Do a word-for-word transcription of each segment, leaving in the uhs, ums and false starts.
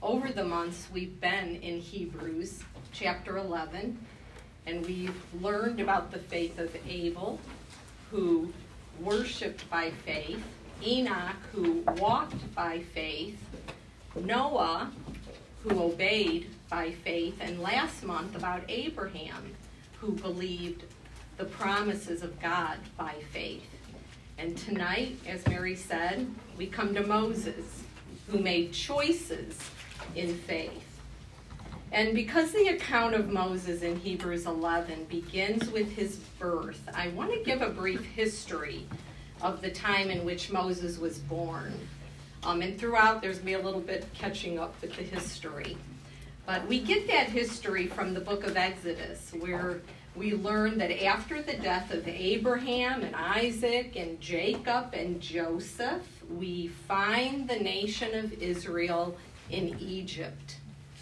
over the months we've been in Hebrews chapter eleven, and we've learned about the faith of Abel, who worshiped by faith, Enoch, who walked by faith, Noah, who obeyed by faith, and last month about Abraham, who believed the promises of God by faith. And tonight, as Mary said, we come to Moses, who made choices in faith. And because the account of Moses in Hebrews eleven begins with his birth, I want to give a brief history of the time in which Moses was born. Um, and throughout, there's going to be a little bit catching up with the history. But we get that history from the book of Exodus, where we learn that after the death of Abraham and Isaac and Jacob and Joseph, we find the nation of Israel in Egypt.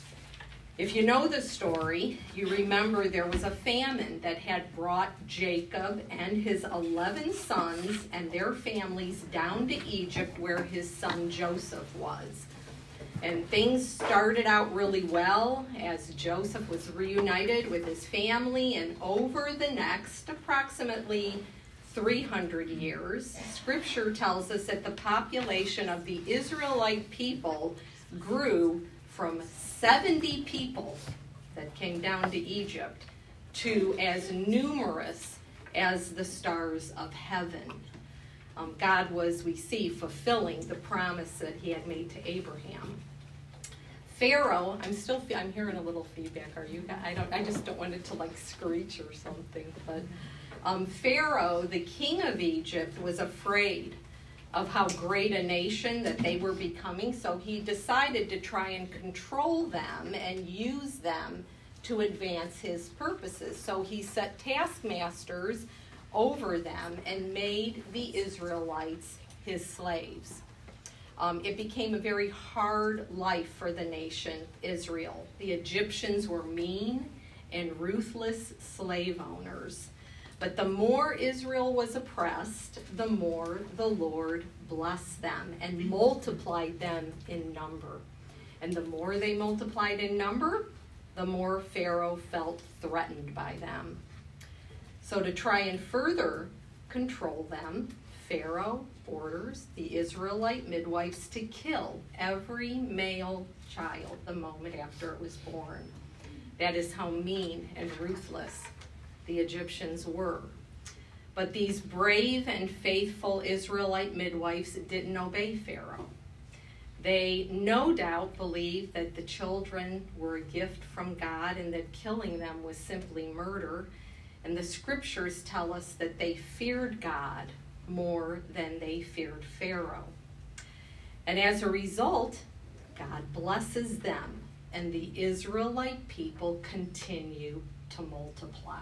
If you know the story, you remember there was a famine that had brought Jacob and his eleven sons and their families down to Egypt, where his son Joseph was. And things started out really well as Joseph was reunited with his family, and over the next approximately three hundred years, Scripture tells us that the population of the Israelite people grew from seventy people that came down to Egypt to as numerous as the stars of heaven. Um, God was, we see, fulfilling the promise that he had made to Abraham. Pharaoh, I'm still, I'm hearing a little feedback. Are you? I don't. I just don't want it to like screech or something. But um, Pharaoh, the king of Egypt, was afraid of how great a nation that they were becoming, so he decided to try and control them and use them to advance his purposes. So he set taskmasters over them and made the Israelites his slaves. Um, it became a very hard life for the nation Israel. The Egyptians were mean and ruthless slave owners. But the more Israel was oppressed, the more the Lord blessed them and multiplied them in number. And the more they multiplied in number, the more Pharaoh felt threatened by them. So to try and further control them, Pharaoh orders the Israelite midwives to kill every male child the moment after it was born. That is how mean and ruthless the Egyptians were. But these brave and faithful Israelite midwives didn't obey Pharaoh. They no doubt believed that the children were a gift from God and that killing them was simply murder. And the scriptures tell us that they feared God more than they feared Pharaoh. And as a result, God blesses them, and the Israelite people continue to multiply.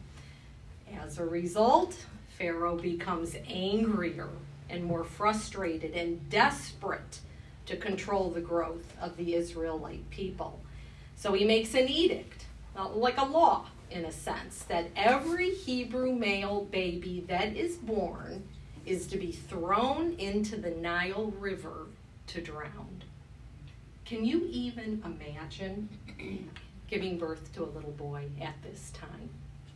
As a result, Pharaoh becomes angrier and more frustrated and desperate to control the growth of the Israelite people. So he makes an edict, like a law in a sense, that every Hebrew male baby that is born is to be thrown into the Nile River to drown. Can you even imagine giving birth to a little boy at this time?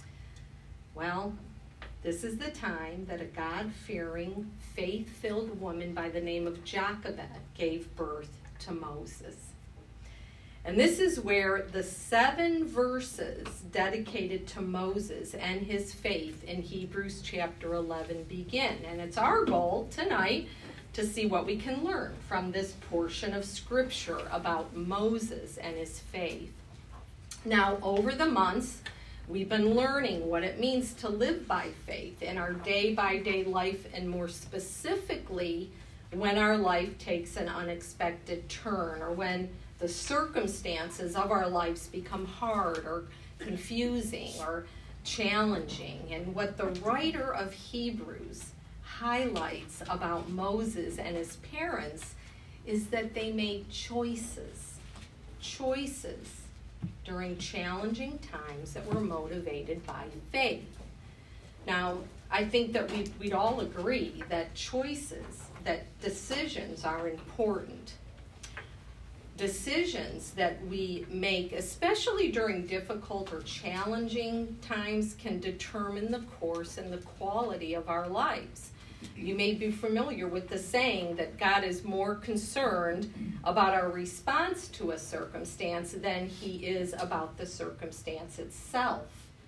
Well, this is the time that a God-fearing, faith-filled woman by the name of Jochebed gave birth to Moses. And this is where the seven verses dedicated to Moses and his faith in Hebrews chapter eleven begin. And it's our goal tonight to see what we can learn from this portion of Scripture about Moses and his faith. Now, over the months, we've been learning what it means to live by faith in our day-by-day life, and more specifically, when our life takes an unexpected turn, or when the circumstances of our lives become hard or confusing or challenging. And what the writer of Hebrews highlights about Moses and his parents is that they made choices, choices during challenging times that were motivated by faith. Now, I think that we, we'd all agree that choices, that decisions are important. decisions that we make, especially during difficult or challenging times, can determine the course and the quality of our lives. You may be familiar with the saying that God is more concerned about our response to a circumstance than he is about the circumstance itself.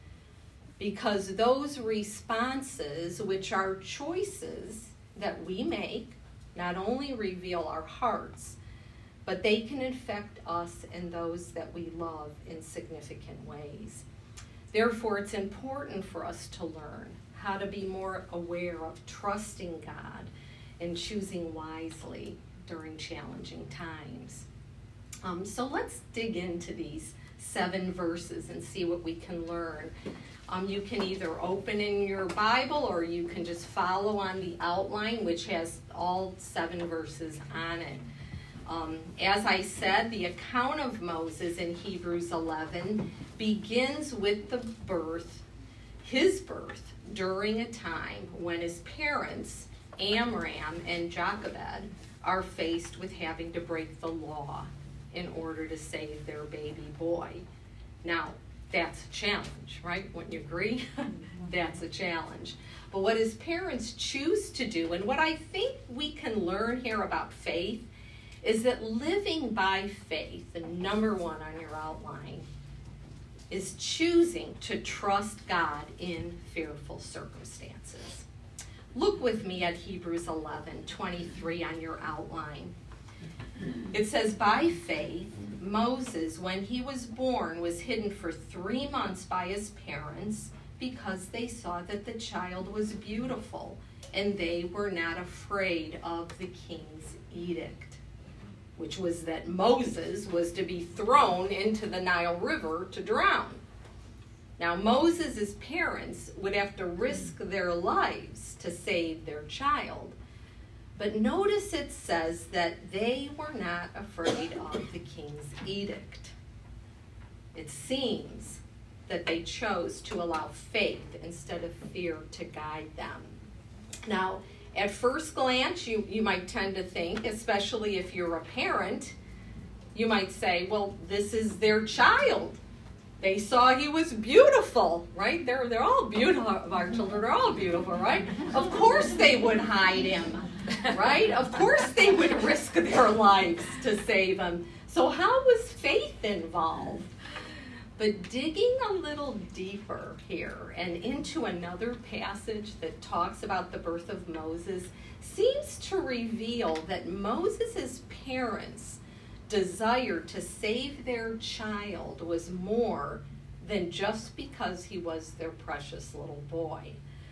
Because those responses, which are choices that we make, not only reveal our hearts, but they can affect us and those that we love in significant ways. Therefore, it's important for us to learn how to be more aware of trusting God and choosing wisely during challenging times. Um, so let's dig into these seven verses and see what we can learn. Um, you can either open in your Bible or you can just follow on the outline, which has all seven verses on it. Um, as I said, the account of Moses in Hebrews eleven begins with the birth, his birth, during a time when his parents, Amram and Jochebed, are faced with having to break the law in order to save their baby boy. Now, that's a challenge, right? Wouldn't you agree? That's a challenge. But what his parents choose to do, and what I think we can learn here about faith, is that living by faith, the number one on your outline, is choosing to trust God in fearful circumstances. Look with me at Hebrews eleven twenty-three on your outline. It says, by faith, Moses, when he was born, was hidden for three months by his parents because they saw that the child was beautiful and they were not afraid of the king's edict, which was that Moses was to be thrown into the Nile River to drown. Now, Moses' parents would have to risk their lives to save their child. But notice it says that they were not afraid of the king's edict. It seems that they chose to allow faith instead of fear to guide them. Now, at first glance, you, you might tend to think, especially if you're a parent, you might say, well, this is their child. They saw he was beautiful, right? They're, they're all beautiful. Our children are all beautiful, right? Of course they would hide him, right? Of course they would risk their lives to save him. So how was faith involved? But digging a little deeper here and into another passage that talks about the birth of Moses seems to reveal that Moses' parents' desire to save their child was more than just because he was their precious little boy.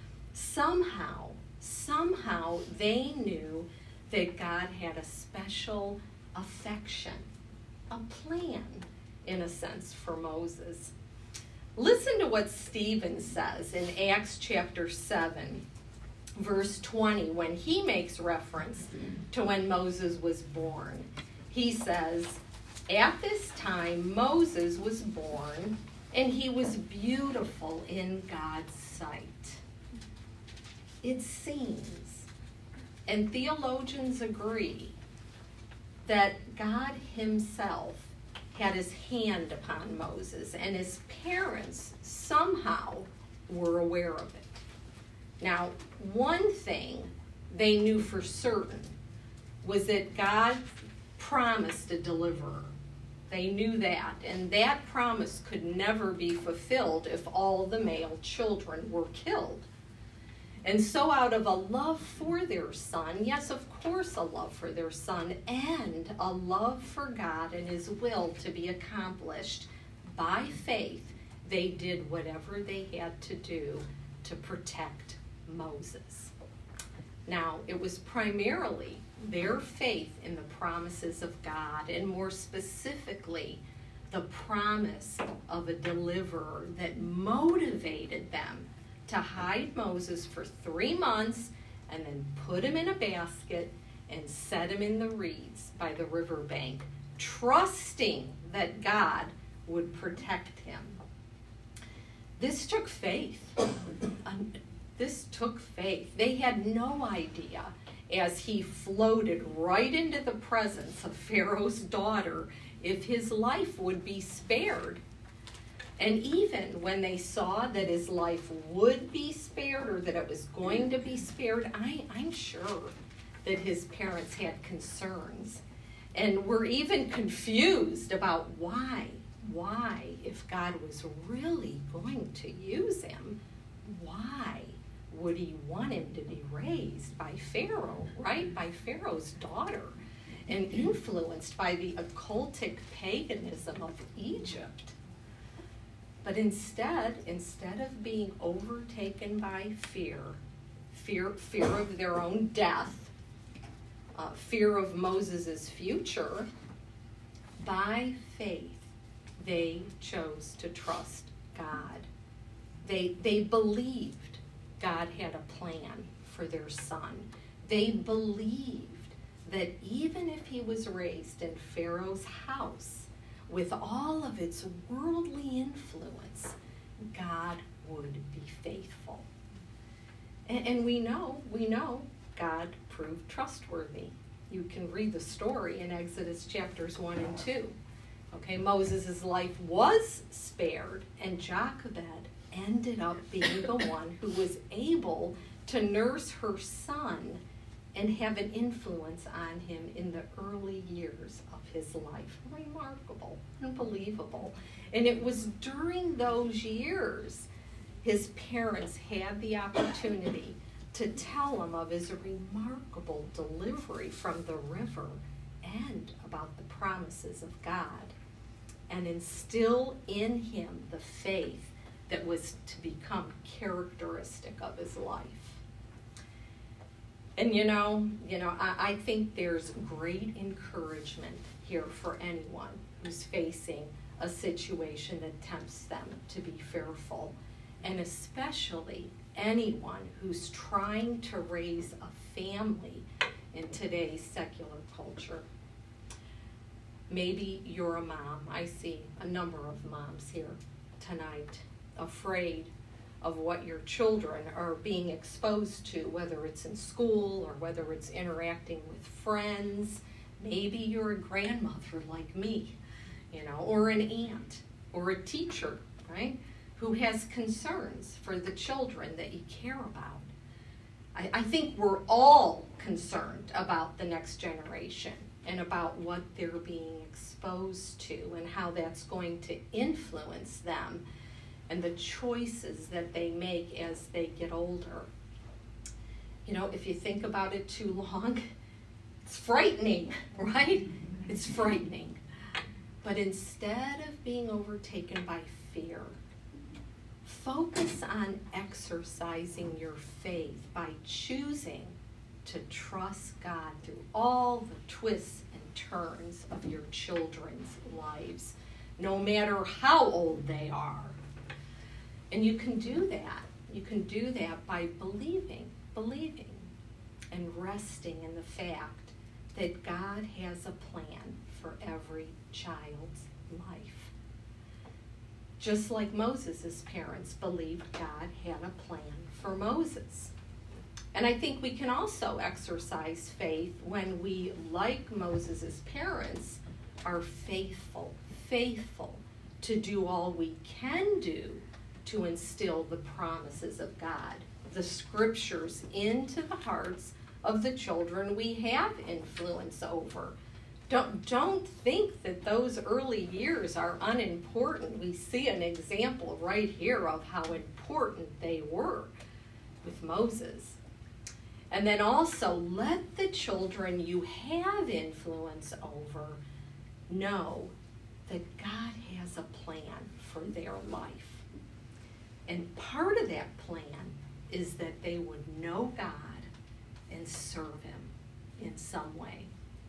Somehow, somehow they knew that God had a special affection, a plan, in a sense, for Moses. Listen to what Stephen says in Acts chapter seven, verse twenty, when he makes reference to when Moses was born. He says, at this time Moses was born, and he was beautiful in God's sight. It seems, and theologians agree, that God himself had his hand upon Moses, and his parents somehow were aware of it. Now, one thing they knew for certain was that God promised a deliverer. They knew that, and that promise could never be fulfilled if all the male children were killed. And so out of a love for their son, yes, of course, a love for their son, and a love for God and his will to be accomplished, by faith, they did whatever they had to do to protect Moses. Now, it was primarily their faith in the promises of God, and more specifically, the promise of a deliverer that motivated them to hide Moses for three months and then put him in a basket and set him in the reeds by the riverbank, trusting that God would protect him. This took faith. This took faith. They had no idea as he floated right into the presence of Pharaoh's daughter if his life would be spared. And even when they saw that his life would be spared, or that it was going to be spared, I, I'm sure that his parents had concerns and were even confused about why, why, if God was really going to use him, why would he want him to be raised by Pharaoh, right? By Pharaoh's daughter, and influenced by the occultic paganism of Egypt. But instead, instead of being overtaken by fear, fear, fear of their own death, uh, fear of Moses' future, by faith, they chose to trust God. They, they believed God had a plan for their son. They believed that even if he was raised in Pharaoh's house, with all of its worldly influence, God would be faithful. And, and we know, we know God proved trustworthy. You can read the story in Exodus chapters one and two. Okay, Moses' life was spared, and Jochebed ended up being the one who was able to nurse her son and have an influence on him in the early years of his life. Remarkable, unbelievable. And it was during those years his parents had the opportunity to tell him of his remarkable delivery from the river and about the promises of God, and instill in him the faith that was to become characteristic of his life. And you know, you know, I, I think there's great encouragement here for anyone who's facing a situation that tempts them to be fearful, and especially anyone who's trying to raise a family in today's secular culture. Maybe you're a mom. I see a number of moms here tonight, afraid of what your children are being exposed to, whether it's in school or whether it's interacting with friends. Maybe you're a grandmother like me, you know, or an aunt or a teacher, right, who has concerns for the children that you care about. I, I think we're all concerned about the next generation and about what they're being exposed to and how that's going to influence them and the choices that they make as they get older. You know, if you think about it too long, it's frightening, right? It's frightening. But instead of being overtaken by fear, focus on exercising your faith by choosing to trust God through all the twists and turns of your children's lives, no matter how old they are. And you can do that. You can do that by believing, believing, and resting in the fact that God has a plan for every child's life. Just like Moses' parents believed God had a plan for Moses. And I think we can also exercise faith when we, like Moses' parents, are faithful, faithful to do all we can do to instill the promises of God, the scriptures, into the hearts of the children we have influence over. Don't, don't think that those early years are unimportant. We see an example right here of how important they were with Moses. And then also let the children you have influence over know that God has a plan for their life. And part of that plan is that they would know God and serve him in some way.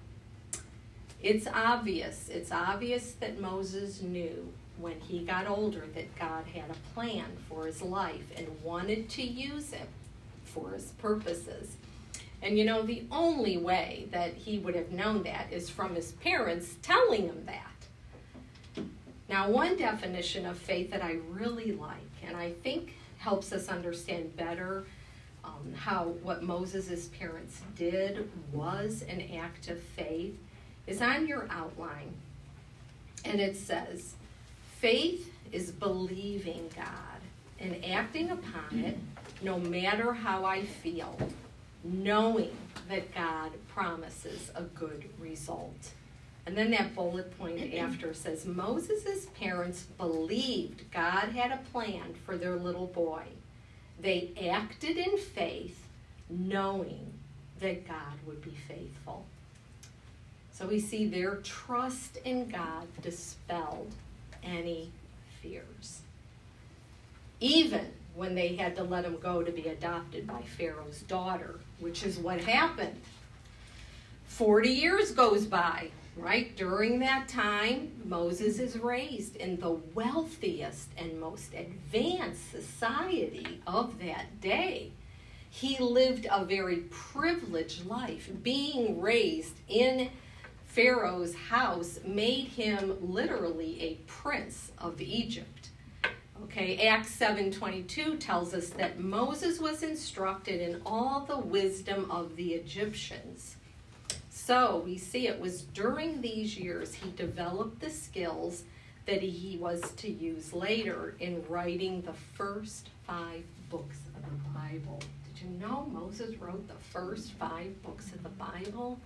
It's obvious, it's obvious that Moses knew when he got older that God had a plan for his life and wanted to use him for his purposes. And you know, the only way that he would have known that is from his parents telling him that. Now, one definition of faith that I really like, and I think helps us understand better um, how what Moses' parents did was an act of faith is on your outline. And it says, faith is believing God and acting upon it no matter how I feel, knowing that God promises a good result. And then that bullet point after says, Moses' parents believed God had a plan for their little boy. They acted in faith, knowing that God would be faithful. So we see their trust in God dispelled any fears. Even when they had to let him go to be adopted by Pharaoh's daughter, which is what happened. Forty years goes by, right? During that time, Moses is raised in the wealthiest and most advanced society of that day. He lived a very privileged life. Being raised in Pharaoh's house made him literally a prince of Egypt. Okay, Acts seven twenty-two tells us that Moses was instructed in all the wisdom of the Egyptians. So we see it was during these years he developed the skills that he was to use later in writing the first five books of the Bible. Did you know Moses wrote the first five books of the Bible?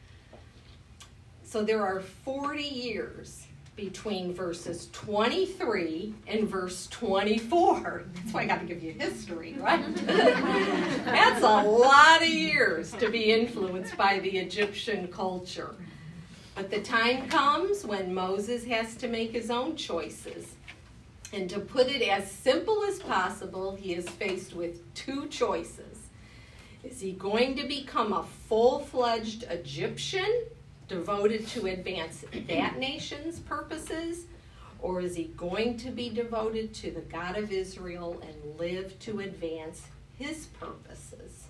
So there are forty years between verses twenty-three and verse twenty-four. That's why I got to give you history, right? That's a lot of years to be influenced by the Egyptian culture. But the time comes when Moses has to make his own choices. And to put it as simple as possible, he is faced with two choices. Is he going to become a full-fledged Egyptian, devoted to advance that nation's purposes, or is he going to be devoted to the God of Israel and live to advance his purposes?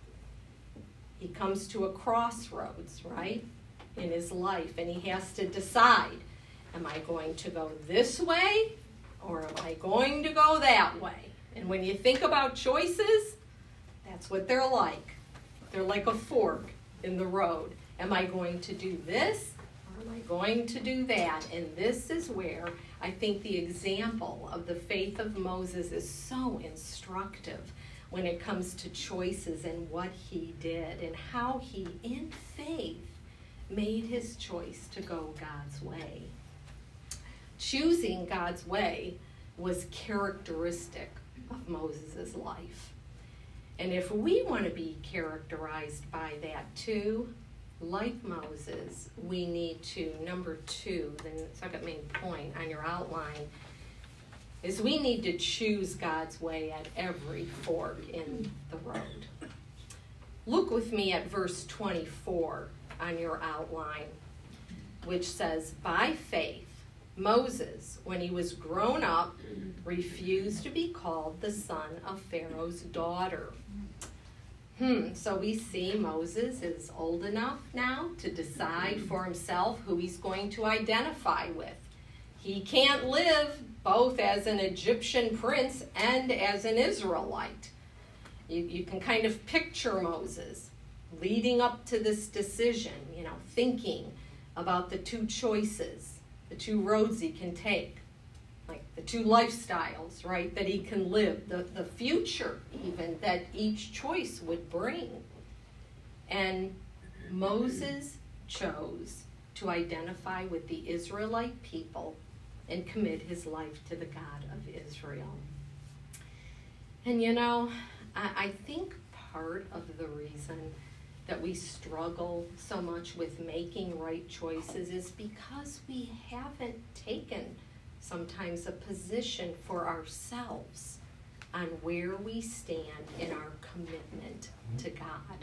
He comes to a crossroads, right, in his life, and he has to decide, am I going to go this way, or am I going to go that way? And when you think about choices, that's what they're like. They're like a fork in the road. Am I going to do this, or am I going to do that? And this is where I think the example of the faith of Moses is so instructive when it comes to choices and what he did and how he, in faith, made his choice to go God's way. Choosing God's way was characteristic of Moses' life. And if we want to be characterized by that too, like Moses, we need to, number two, the second main point on your outline, is we need to choose God's way at every fork in the road. Look with me at verse twenty-four on your outline, which says, by faith, Moses, when he was grown up, refused to be called the son of Pharaoh's daughter. Hmm, so we see Moses is old enough now to decide for himself who he's going to identify with. He can't live both as an Egyptian prince and as an Israelite. You, you can kind of picture Moses leading up to this decision, you know, thinking about the two choices, the two roads he can take, like the two lifestyles, right, that he can live, the, the future even that each choice would bring. And Moses chose to identify with the Israelite people and commit his life to the God of Israel. And you know, I, I think part of the reason that we struggle so much with making right choices is because we haven't taken sometimes a position for ourselves on where we stand in our commitment to God.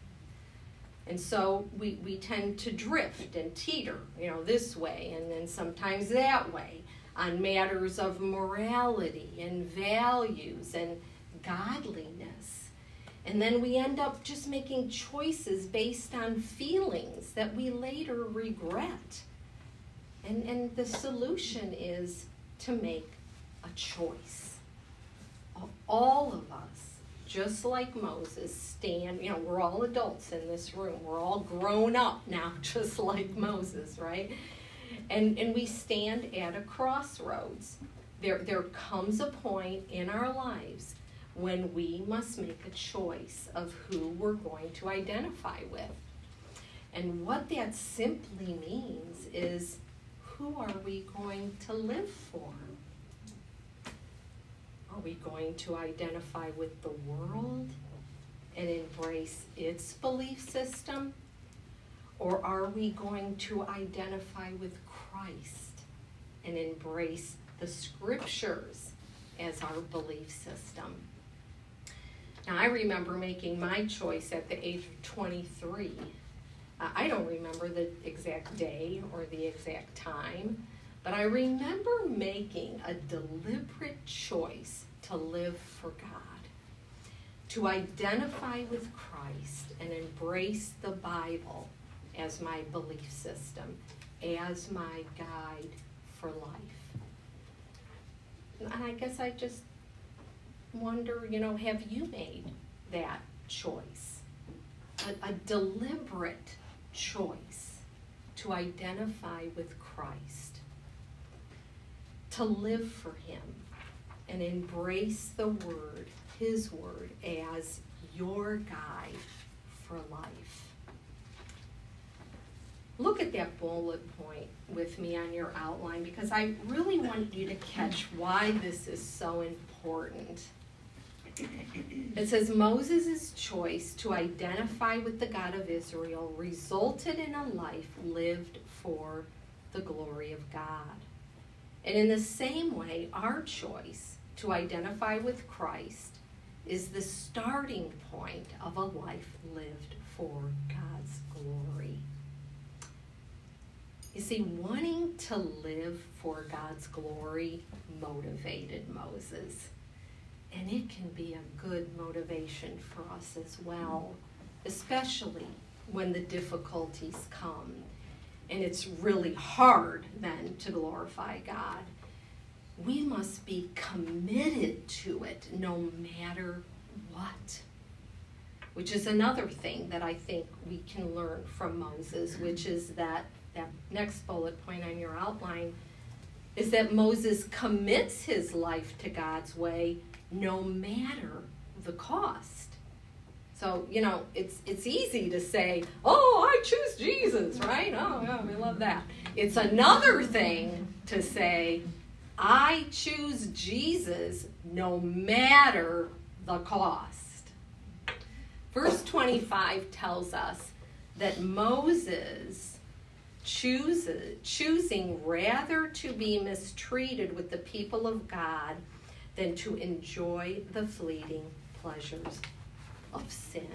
And so we, we tend to drift and teeter, you know, this way and then sometimes that way on matters of morality and values and godliness. And then we end up just making choices based on feelings that we later regret. And, and the solution is to make a choice. All of us just like Moses, stand, you know, we're all adults in this room. We're all grown up now, just like Moses, right? And and we stand at a crossroads. There, there comes a point in our lives when we must make a choice of who we're going to identify with. And what that simply means is, who are we going to live for? Are we going to identify with the world and embrace its belief system? Or are we going to identify with Christ and embrace the scriptures as our belief system? Now, I remember making my choice at the age of twenty-three. Uh, I don't remember the exact day or the exact time, but I remember making a deliberate choice to live for God, to identify with Christ and embrace the Bible as my belief system, as my guide for life. And I guess I just wonder, you know, have you made that choice? A, a deliberate choice to identify with Christ, to live for him and embrace the word, his word, as your guide for life. Look at that bullet point with me on your outline, because I really want you to catch why this is so important. It says Moses' choice to identify with the God of Israel resulted in a life lived for the glory of God. And in the same way, our choice to identify with Christ is the starting point of a life lived for God's glory. You see, wanting to live for God's glory motivated Moses. And it can be a good motivation for us as well, especially when the difficulties come. And it's really hard then to glorify God. We must be committed to it no matter what. Which is another thing that I think we can learn from Moses, which is that, that next bullet point on your outline, is that Moses commits his life to God's way no matter the cost. So, you know, it's it's easy to say, oh, I choose Jesus, right? Oh, yeah, we love that. It's another thing to say, I choose Jesus no matter the cost. Verse twenty-five tells us that Moses chooses, choosing rather to be mistreated with the people of God than to enjoy the fleeting pleasures of sin.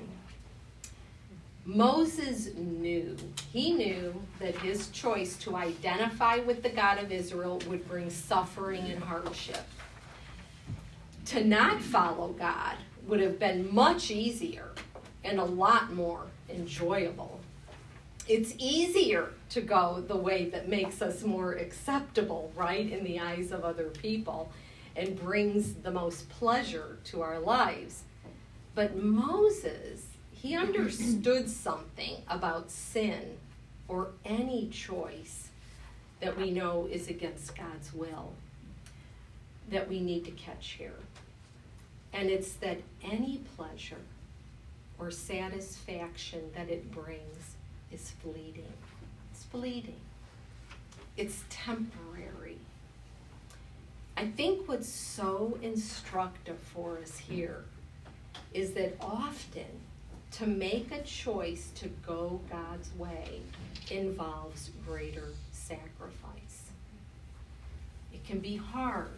Moses knew, he knew that his choice to identify with the God of Israel would bring suffering and hardship. To not follow God would have been much easier and a lot more enjoyable. It's easier to go the way that makes us more acceptable, right, in the eyes of other people, and brings the most pleasure to our lives. But Moses, he understood something about sin or any choice that we know is against God's will that we need to catch here. And it's that any pleasure or satisfaction that it brings is fleeting. It's fleeting. It's temporary. I think what's so instructive for us here is that often to make a choice to go God's way involves greater sacrifice. It can be hard.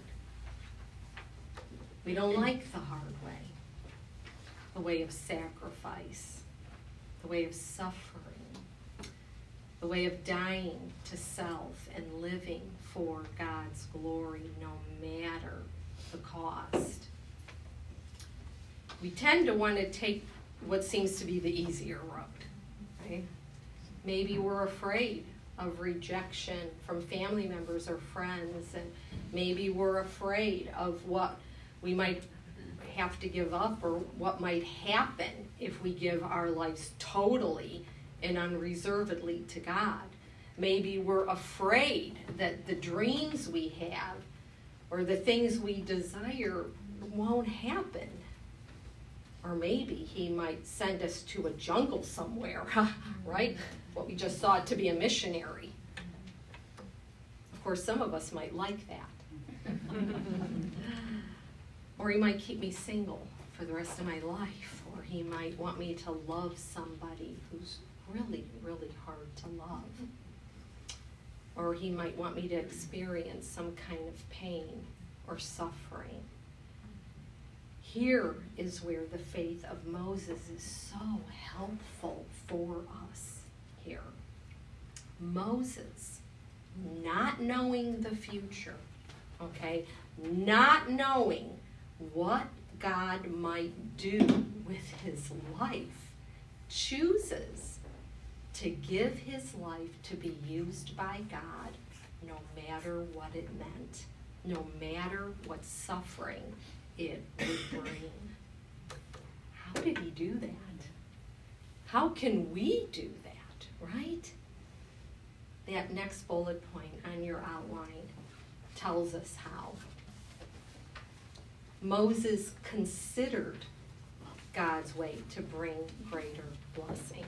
We don't like the hard way, the way of sacrifice, the way of suffering, the way of dying to self and living for God's glory no matter the cost. We tend to want to take what seems to be the easier road, right? Maybe we're afraid of rejection from family members or friends, and maybe we're afraid of what we might have to give up, or what might happen if we give our lives totally and unreservedly to God. Maybe we're afraid that the dreams we have or the things we desire won't happen. Or maybe he might send us to a jungle somewhere, right? What we just thought to be a missionary. Of course, some of us might like that. Or he might keep me single for the rest of my life. Or he might want me to love somebody who's really, really hard to love. Or he might want me to experience some kind of pain or suffering. Here is where the faith of Moses is so helpful for us here. Moses, not knowing the future, okay, not knowing what God might do with his life, chooses to give his life to be used by God no matter what it meant, no matter what suffering it would bring. How did he do that? How can we do that, right? That next bullet point on your outline tells us how. Moses considered God's way to bring greater blessing.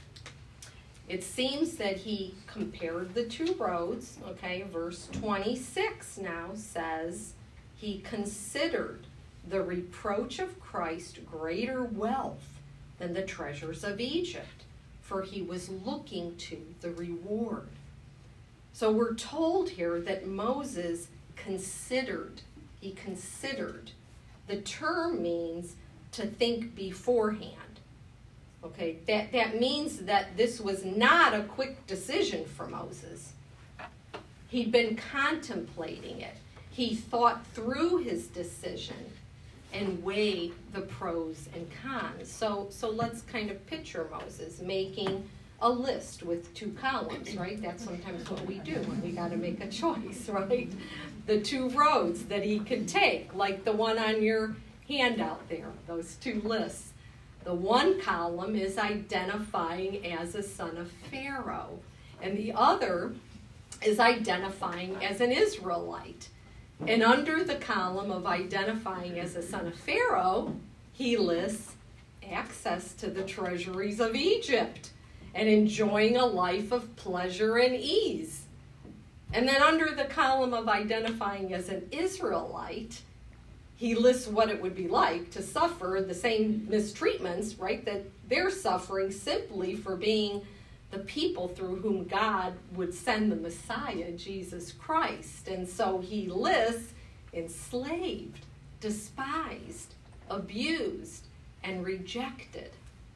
It seems that he compared the two roads, okay? Verse twenty-six now says he considered the reproach of Christ greater wealth than the treasures of Egypt, for he was looking to the reward. So we're told here that Moses considered, he considered. The term means to think beforehand. Okay, that, that means that this was not a quick decision for Moses. He'd been contemplating it. He thought through his decision and weighed the pros and cons. So, so let's kind of picture Moses making a list with two columns, right? That's sometimes what we do when we got to make a choice, right? The two roads that he could take, like the one on your handout there, those two lists. The one column is identifying as a son of Pharaoh, and the other is identifying as an Israelite. And under the column of identifying as a son of Pharaoh, he lists access to the treasuries of Egypt and enjoying a life of pleasure and ease. And then under the column of identifying as an Israelite, he lists what it would be like to suffer the same mistreatments, right, that they're suffering simply for being the people through whom God would send the Messiah, Jesus Christ. And so he lists enslaved, despised, abused, and rejected.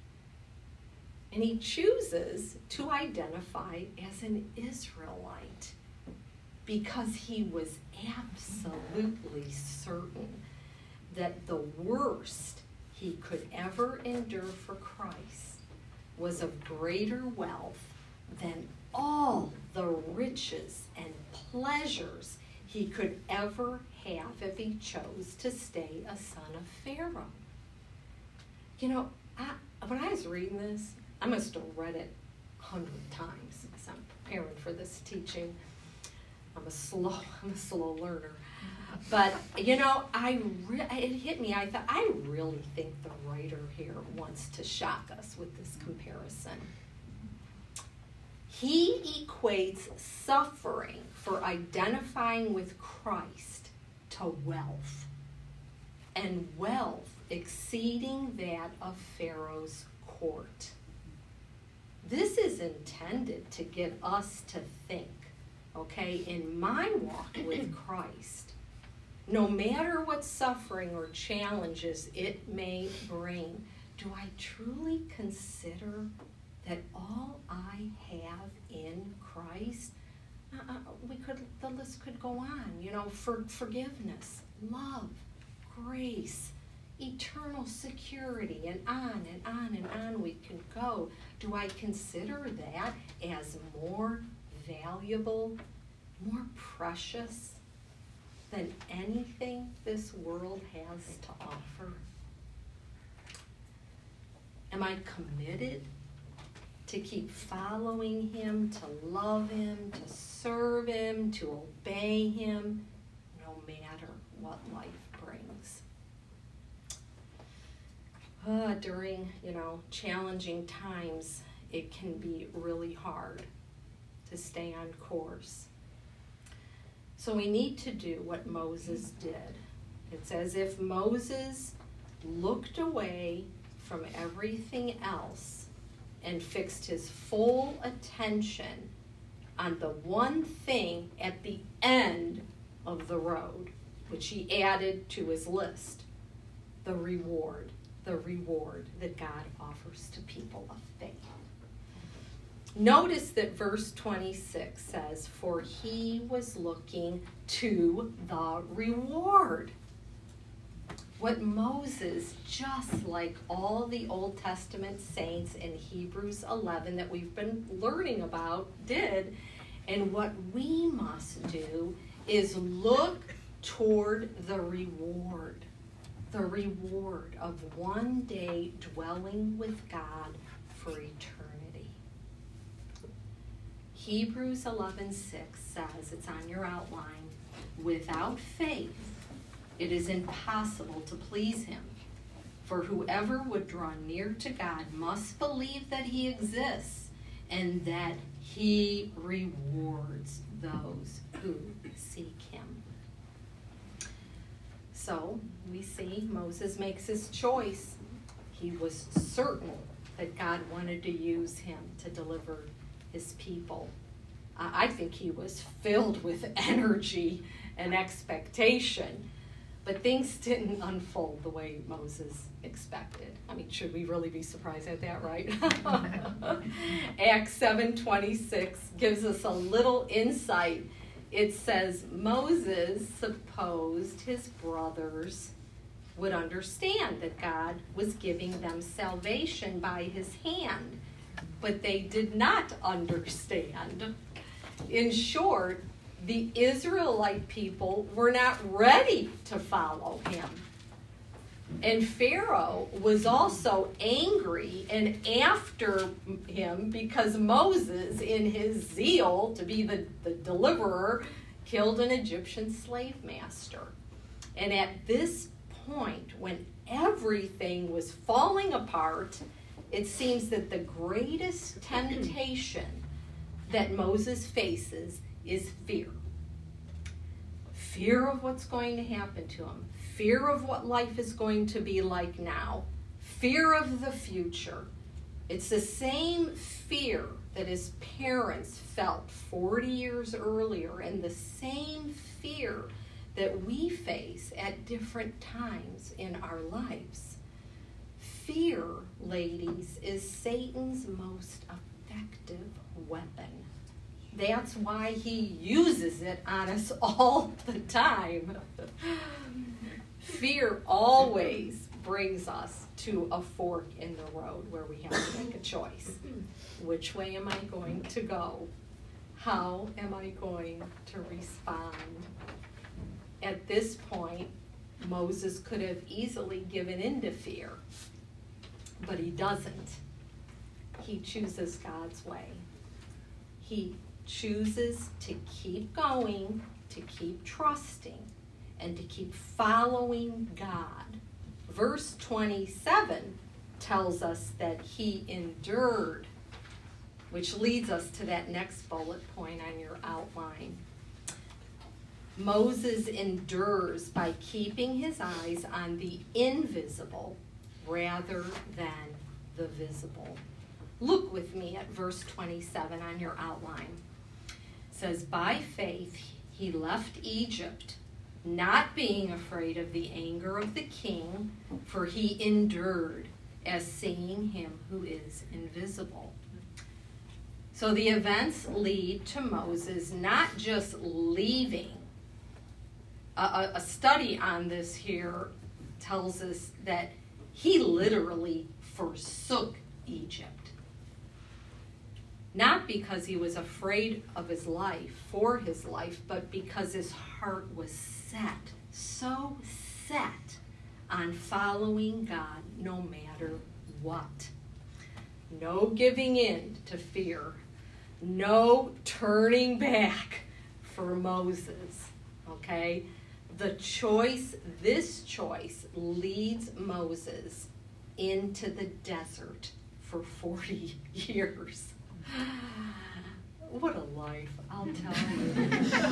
And he chooses to identify as an Israelite because he was absolutely certain that the worst he could ever endure for Christ was of greater wealth than all the riches and pleasures he could ever have if he chose to stay a son of Pharaoh. You know, I, when I was reading this, I must have read it a hundred times as I'm preparing for this teaching. I'm a slow, I'm a slow learner. But, you know, I re- it hit me. I thought, I really think the writer here wants to shock us with this comparison. He equates suffering for identifying with Christ to wealth, and wealth exceeding that of Pharaoh's court. This is intended to get us to think, okay, in my walk with Christ, no matter what suffering or challenges it may bring, do I truly consider that all I have in Christ, uh, we could, the list could go on, you know, for forgiveness, love, grace, eternal security, and on and on and on we can go. Do I consider that as more valuable, more precious than anything this world has to offer? Am I committed to keep following him, to love him, to serve him, to obey him, no matter what life brings? Uh, during, you know, challenging times, it can be really hard to stay on course. So we need to do what Moses did. It's as if Moses looked away from everything else and fixed his full attention on the one thing at the end of the road, which he added to his list, the reward, the reward that God offers to people of faith. Notice that verse twenty-six says, for he was looking to the reward. What Moses, just like all the Old Testament saints in Hebrews eleven that we've been learning about, did, and what we must do is look toward the reward, the reward of one day dwelling with God for eternity. Hebrews eleven six says, it's on your outline, without faith it is impossible to please him. For whoever would draw near to God must believe that he exists and that he rewards those who seek him. So we see Moses makes his choice. He was certain that God wanted to use him to deliver his people. Uh, I think he was filled with energy and expectation. But things didn't unfold the way Moses expected. I mean, should we really be surprised at that, right? Acts seven twenty-six gives us a little insight. It says, Moses supposed his brothers would understand that God was giving them salvation by his hand, but they did not understand. In short, the Israelite people were not ready to follow him. And Pharaoh was also angry and after him because Moses, in his zeal to be the, the deliverer, killed an Egyptian slave master. And at this point, when everything was falling apart, it seems that the greatest temptation that Moses faces is fear. Fear of what's going to happen to him. Fear of what life is going to be like now. Fear of the future. It's the same fear that his parents felt forty years earlier, and the same fear that we face at different times in our lives. Fear, ladies, is Satan's most effective weapon. That's why he uses it on us all the time. Fear always brings us to a fork in the road where we have to make a choice. Which way am I going to go? How am I going to respond? At this point, Moses could have easily given in to fear, but he doesn't. He chooses God's way. He chooses to keep going, to keep trusting, and to keep following God. Verse twenty-seven tells us that he endured, which leads us to that next bullet point on your outline. Moses endures by keeping his eyes on the invisible rather than the visible. Look with me at verse twenty-seven on your outline. It says, by faith he left Egypt, not being afraid of the anger of the king, for he endured as seeing him who is invisible. So the events lead to Moses not just leaving. A, a study on this here tells us that he literally forsook Egypt. Not because he was afraid of his life, for his life, but because his heart was set, so set on following God no matter what. No giving in to fear. No turning back for Moses. Okay? The choice, this choice leads Moses into the desert for forty years. What a life, I'll tell you.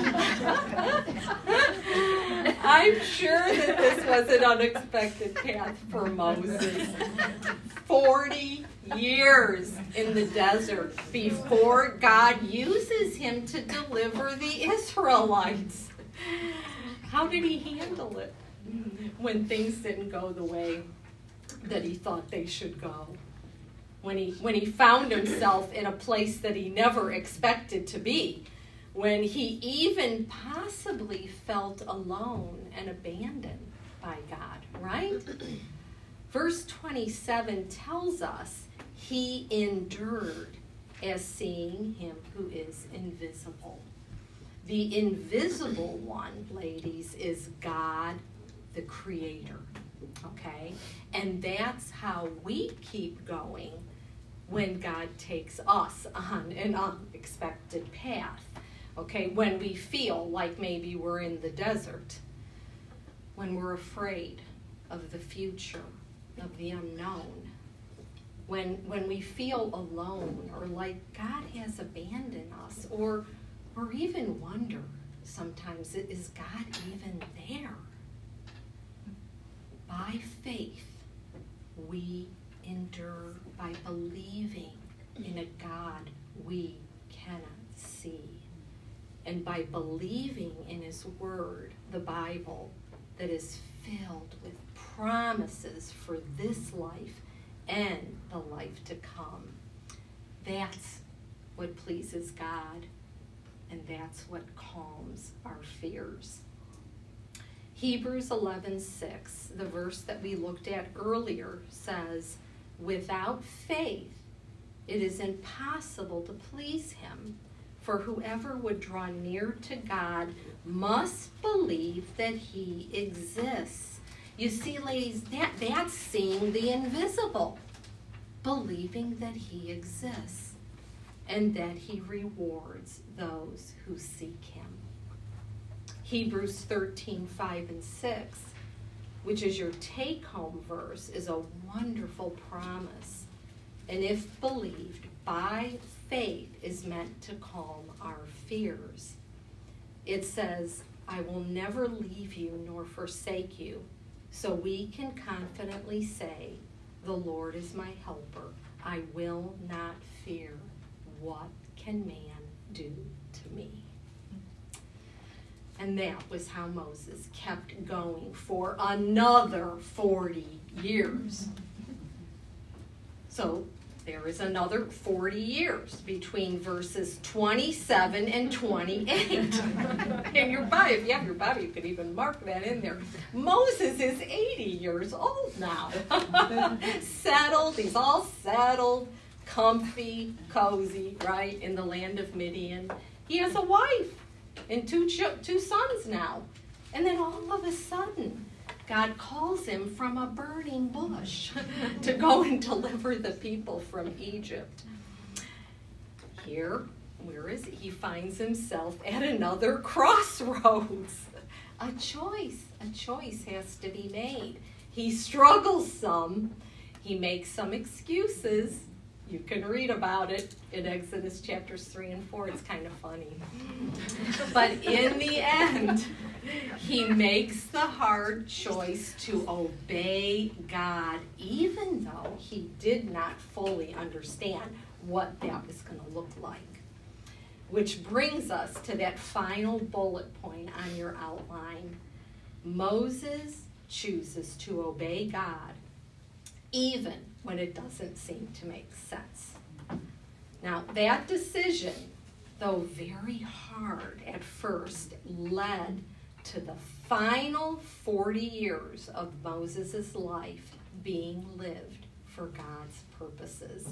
I'm sure that this was an unexpected path for Moses. forty years in the desert before God uses him to deliver the Israelites. How did he handle it when things didn't go the way that he thought they should go? When he, when he found himself in a place that he never expected to be, when he even possibly felt alone and abandoned by God, right? Verse twenty-seven tells us he endured as seeing him who is invisible. The invisible one, ladies, is God, the Creator, okay? And that's how we keep going when God takes us on an unexpected path, okay? When we feel like maybe we're in the desert, when we're afraid of the future, of the unknown, when when we feel alone or like God has abandoned us, or or even wonder sometimes, is God even there? By faith, we endure by believing in a God we cannot see. And by believing in his word, the Bible, that is filled with promises for this life and the life to come. That's what pleases God, and that's what calms our fears. Hebrews eleven six, the verse that we looked at earlier, says, without faith, it is impossible to please him. For whoever would draw near to God must believe that he exists. You see, ladies, that, that's seeing the invisible. Believing that he exists and that he rewards those who seek him. Hebrews thirteen five and six, which is your take-home verse, is a wonderful promise. And if believed, by faith is meant to calm our fears. It says, I will never leave you nor forsake you. So we can confidently say, the Lord is my helper. I will not fear. What can man do to me? And that was how Moses kept going for another forty years. So there is another forty years between verses twenty-seven and twenty-eight. In your Bible, if you have your Bible, you could even mark that in there. Moses is eighty years old now. Settled, he's all settled, comfy, cozy, right, in the land of Midian. He has a wife and two ch- two sons now. And then all of a sudden, God calls him from a burning bush to go and deliver the people from Egypt. Here, where is he? He finds himself at another crossroads. A choice, a choice has to be made. He struggles some. He makes some excuses. You can read about it in Exodus chapters three and four. It's kind of funny. But in the end, he makes the hard choice to obey God, even though he did not fully understand what that was going to look like. Which brings us to that final bullet point on your outline. Moses chooses to obey God, even when it doesn't seem to make sense. Now, that decision, though very hard at first, led to the final forty years of Moses' life being lived for God's purposes.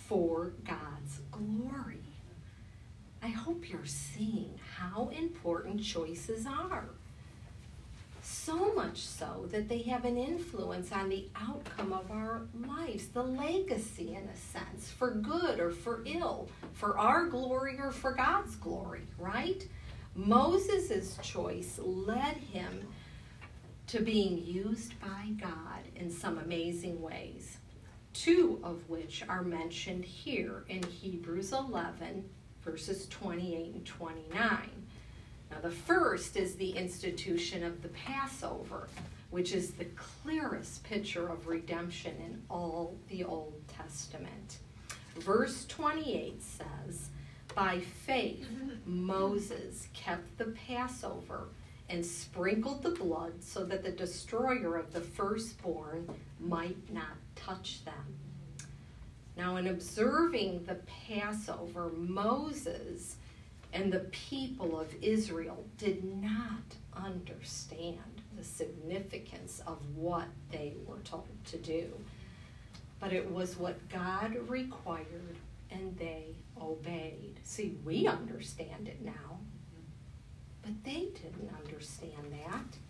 for God's glory. I hope you're seeing how important choices are. So much so that they have an influence on the outcome of our lives, the legacy in a sense, for good or for ill, for our glory or for God's glory, right? Moses' choice led him to being used by God in some amazing ways, two of which are mentioned here in Hebrews eleven, verses twenty-eight and twenty-nine. Now, the first is the institution of the Passover, which is the clearest picture of redemption in all the Old Testament. Verse twenty-eight says, "By faith Moses kept the Passover and sprinkled the blood so that the destroyer of the firstborn might not touch them." Now, in observing the Passover, Moses and the people of Israel did not understand the significance of what they were told to do. But it was what God required, and they obeyed. See, we understand it now, but they didn't understand that.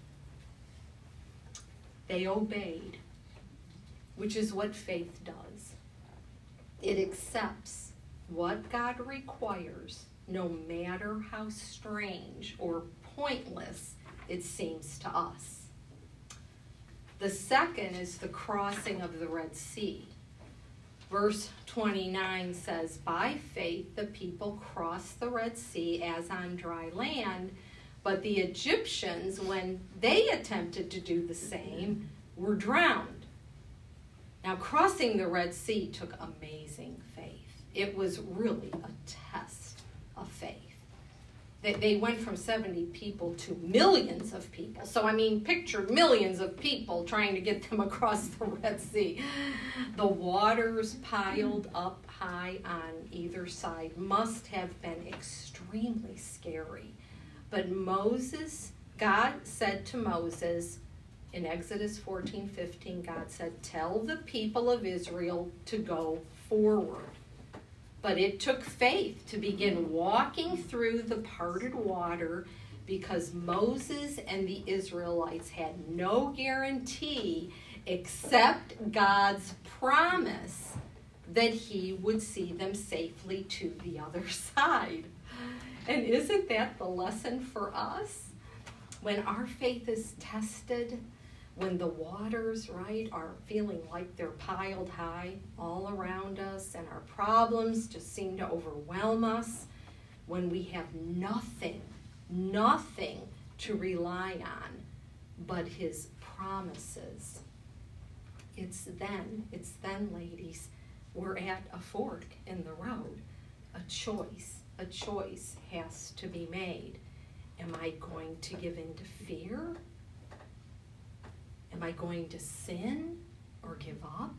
They obeyed, which is what faith does. It accepts what God requires, no matter how strange or pointless it seems to us. The second is the crossing of the Red Sea. Verse twenty-nine says, "By faith the people crossed the Red Sea as on dry land, but the Egyptians, when they attempted to do the same, were drowned." Now, crossing the Red Sea took amazing faith. It was really a test of faith. They, they went from seventy people to millions of people. So, I mean, picture millions of people trying to get them across the Red Sea. The waters piled up high on either side must have been extremely scary. But Moses, God said to Moses, in Exodus fourteen fifteen, God said, "Tell the people of Israel to go forward." But it took faith to begin walking through the parted water because Moses and the Israelites had no guarantee except God's promise that he would see them safely to the other side. And isn't that the lesson for us? When our faith is tested, when the waters, right, are feeling like they're piled high all around us and our problems just seem to overwhelm us, when we have nothing, nothing to rely on but his promises, it's then, it's then, ladies, we're at a fork in the road. A choice, a choice has to be made. Am I going to give in to fear? Am I going to sin or give up?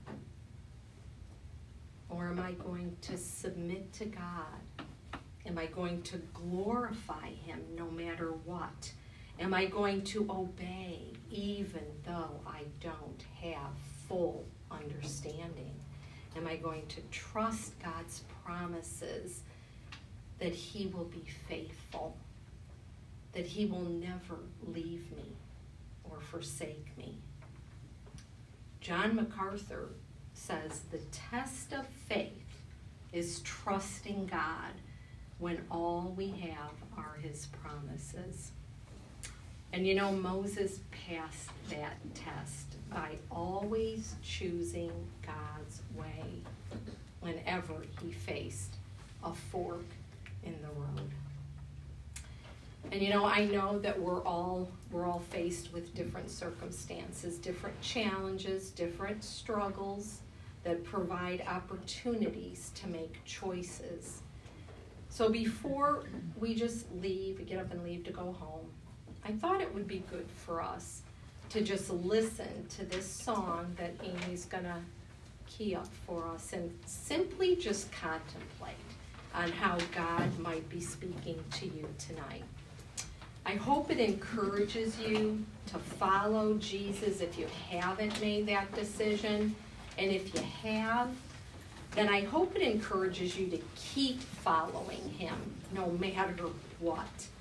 Or am I going to submit to God? Am I going to glorify him no matter what? Am I going to obey even though I don't have full understanding? Am I going to trust God's promises that he will be faithful, that he will never leave me or forsake me? John MacArthur says the test of faith is trusting God when all we have are his promises. And you know, Moses passed that test by always choosing God's way whenever he faced a fork in the road. And you know, I know that we're all we're all faced with different circumstances, different challenges, different struggles that provide opportunities to make choices. So before we just leave, get up and leave to go home, I thought it would be good for us to just listen to this song that Amy's gonna key up for us and simply just contemplate on how God might be speaking to you tonight. I hope it encourages you to follow Jesus if you haven't made that decision. And if you have, then I hope it encourages you to keep following him no matter what.